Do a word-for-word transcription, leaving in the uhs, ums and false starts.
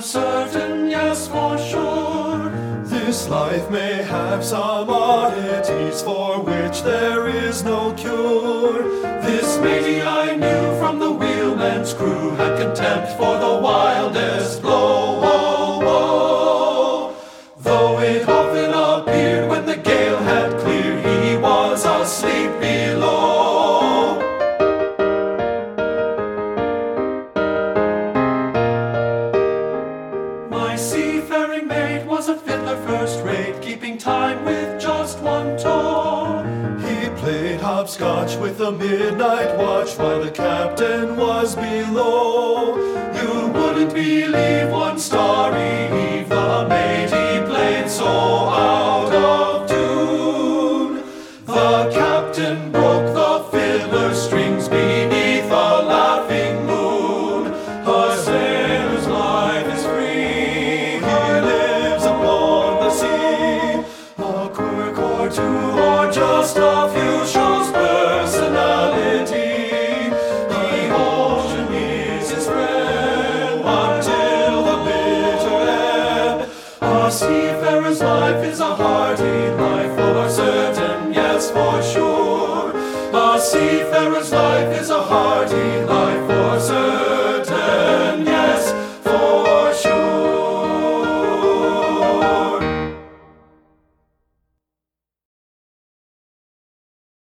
certain, yes, for sure. This life may have some oddities for which there is no cure. This matey I knew from the wheelman's crew had contempt for the wildest blow. Whoa, whoa. Though it often appeared when the gale had cleared, he was asleep below. My seafaring mate was a fiddler first rate, keeping time with just one toe. He played hopscotch with the midnight watch while the captain was below. You wouldn't believe one starry eve the matey played so out of tune. The captain broke the fiddler's strings beneath a laughing moon. A sailor's life is free, He lives upon the sea. a quirk or two or just a few shows personality. The ocean is his friend Until the bitter end. A seafarer's life is a hearty life, for certain, yes, for sure. A seafarer's life is a hearty